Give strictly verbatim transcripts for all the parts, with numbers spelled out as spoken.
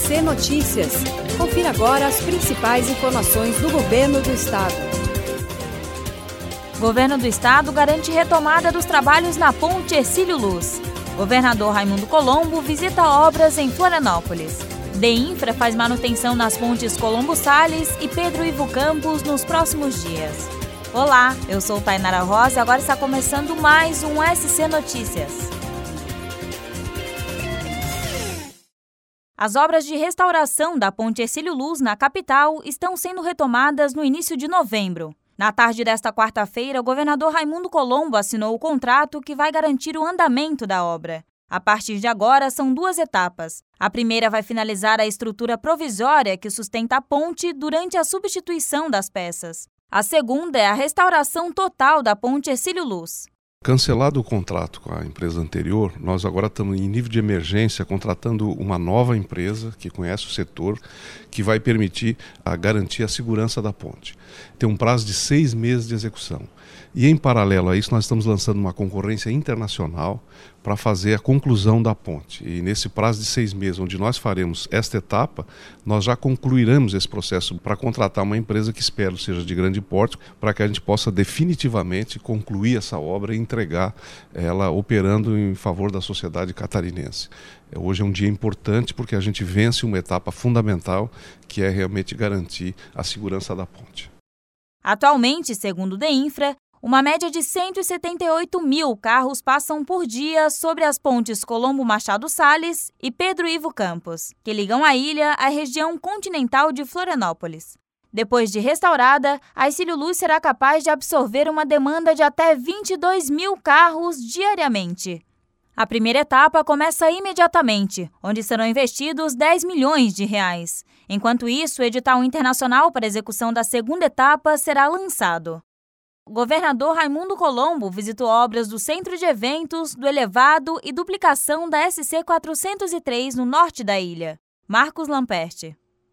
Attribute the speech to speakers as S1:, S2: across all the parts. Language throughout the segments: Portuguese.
S1: C Notícias. Confira agora as principais informações do Governo do Estado.
S2: Governo do Estado garante retomada dos trabalhos na Ponte Hercílio Luz. Governador Raimundo Colombo visita obras em Florianópolis. DEINFRA faz manutenção nas pontes Colombo Salles e Pedro Ivo Campos nos próximos dias. Olá, eu sou Tainara Rosa e agora está começando mais um S C Notícias. As obras de restauração da Ponte Hercílio Luz na capital estão sendo retomadas no início de novembro. Na tarde desta quarta-feira, o governador Raimundo Colombo assinou o contrato que vai garantir o andamento da obra. A partir de agora, são duas etapas. A primeira vai finalizar a estrutura provisória que sustenta a ponte durante a substituição das peças. A segunda é a restauração total da Ponte Hercílio Luz.
S3: Cancelado o contrato com a empresa anterior, nós agora estamos em nível de emergência contratando uma nova empresa que conhece o setor, que vai permitir a garantir a segurança da ponte. Tem um prazo de seis meses de execução. E em paralelo a isso, nós estamos lançando uma concorrência internacional para fazer a conclusão da ponte. E nesse prazo de seis meses, onde nós faremos esta etapa, nós já concluiremos esse processo para contratar uma empresa que espero seja de grande porte, para que a gente possa definitivamente concluir essa obra e entregar ela operando em favor da sociedade catarinense. Hoje é um dia importante porque a gente vence uma etapa fundamental, que é realmente garantir a segurança da ponte.
S2: Atualmente, segundo o DEINFRA, uma média de cento e setenta e oito mil carros passam por dia sobre as pontes Colombo Machado Salles e Pedro Ivo Campos, que ligam a ilha à região continental de Florianópolis. Depois de restaurada, a Hercílio Luz será capaz de absorver uma demanda de até vinte e dois mil carros diariamente. A primeira etapa começa imediatamente, onde serão investidos dez milhões de reais. Enquanto isso, o edital internacional para execução da segunda etapa será lançado. O governador Raimundo Colombo visitou obras do Centro de Eventos, do Elevado e duplicação da S C quatrocentos e três no norte da ilha. Marcos Lamperti.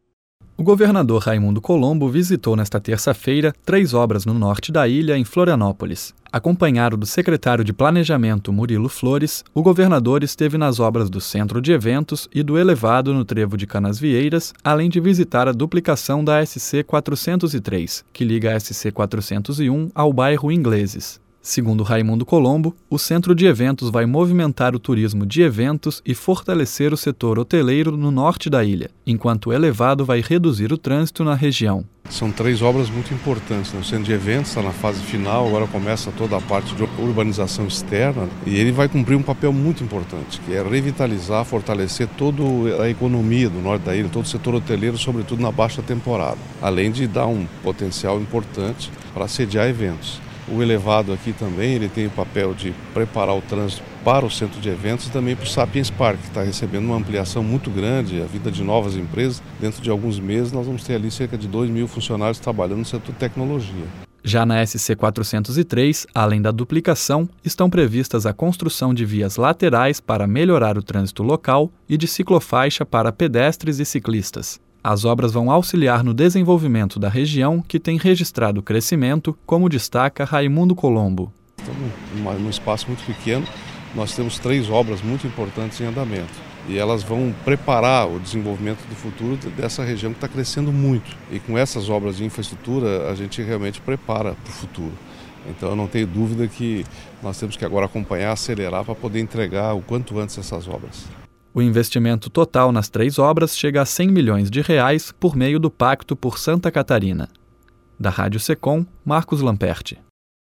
S4: O governador Raimundo Colombo visitou nesta terça-feira três obras no norte da ilha, em Florianópolis. Acompanhado do secretário de Planejamento, Murilo Flores, o governador esteve nas obras do Centro de Eventos e do Elevado no Trevo de Canasvieiras, além de visitar a duplicação da S C quatrocentos e três, que liga a S C quatrocentos e um ao bairro Ingleses. Segundo Raimundo Colombo, o Centro de Eventos vai movimentar o turismo de eventos e fortalecer o setor hoteleiro no norte da ilha, enquanto o Elevado vai reduzir o trânsito na região.
S3: São três obras muito importantes. O Centro de Eventos está na fase final, agora começa toda a parte de urbanização externa e ele vai cumprir um papel muito importante, que é revitalizar, fortalecer toda a economia do norte da ilha, todo o setor hoteleiro, sobretudo na baixa temporada, além de dar um potencial importante para sediar eventos. O Elevado aqui também, ele tem o papel de preparar o trânsito para o Centro de Eventos e também para o Sapiens Park, que está recebendo uma ampliação muito grande, a vida de novas empresas. Dentro de alguns meses nós vamos ter ali cerca de dois mil funcionários trabalhando no setor de tecnologia.
S4: Já na S C quatrocentos e três, além da duplicação, estão previstas a construção de vias laterais para melhorar o trânsito local e de ciclofaixa para pedestres e ciclistas. As obras vão auxiliar no desenvolvimento da região, que tem registrado crescimento, como destaca Raimundo Colombo.
S3: Estamos num espaço muito pequeno, nós temos três obras muito importantes em andamento. E elas vão preparar o desenvolvimento do futuro dessa região que está crescendo muito. E com essas obras de infraestrutura, a gente realmente prepara para o futuro. Então eu não tenho dúvida que nós temos que agora acompanhar, acelerar para poder entregar o quanto antes essas obras.
S4: O investimento total nas três obras chega a cem milhões de reais por meio do Pacto por Santa Catarina. Da Rádio Secom, Marcos Lamperti.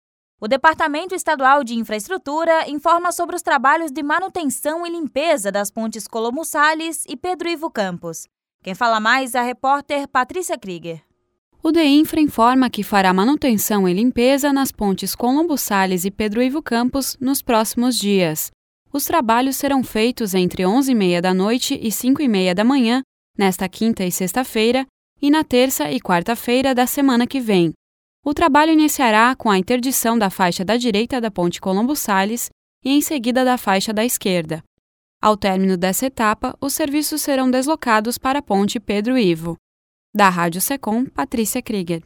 S2: O Departamento Estadual de Infraestrutura informa sobre os trabalhos de manutenção e limpeza das pontes Colombo Salles e Pedro Ivo Campos. Quem fala mais é a repórter Patrícia Krieger.
S5: O DEINFRA informa que fará manutenção e limpeza nas pontes Colombo Salles e Pedro Ivo Campos nos próximos dias. Os trabalhos serão feitos entre onze e meia da noite e cinco e meia da manhã, nesta quinta e sexta-feira, e na terça e quarta-feira da semana que vem. O trabalho iniciará com a interdição da faixa da direita da ponte Colombo Salles e em seguida da faixa da esquerda. Ao término dessa etapa, os serviços serão deslocados para a ponte Pedro Ivo. Da Rádio Secom, Patrícia Krieger.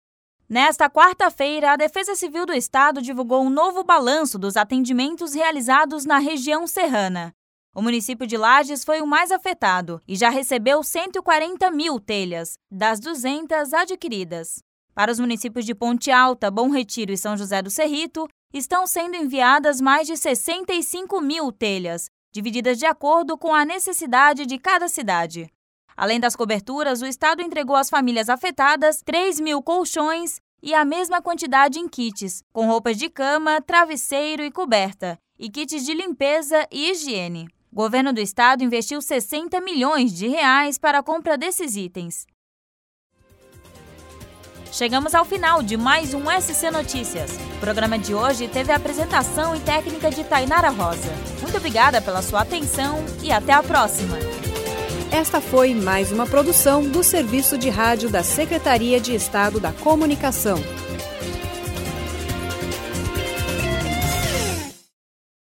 S2: Nesta quarta-feira, a Defesa Civil do Estado divulgou um novo balanço dos atendimentos realizados na região serrana. O município de Lages foi o mais afetado e já recebeu cento e quarenta mil telhas, das duzentas adquiridas. Para os municípios de Ponte Alta, Bom Retiro e São José do Cerrito, estão sendo enviadas mais de sessenta e cinco mil telhas, divididas de acordo com a necessidade de cada cidade. Além das coberturas, o Estado entregou às famílias afetadas três mil colchões e a mesma quantidade em kits, com roupas de cama, travesseiro e coberta, e kits de limpeza e higiene. O governo do estado investiu sessenta milhões de reais para a compra desses itens. Chegamos ao final de mais um S C Notícias. O programa de hoje teve a apresentação e técnica de Tainara Rosa. Muito obrigada pela sua atenção e até a próxima.
S1: Esta foi mais uma produção do Serviço de Rádio da Secretaria de Estado da Comunicação.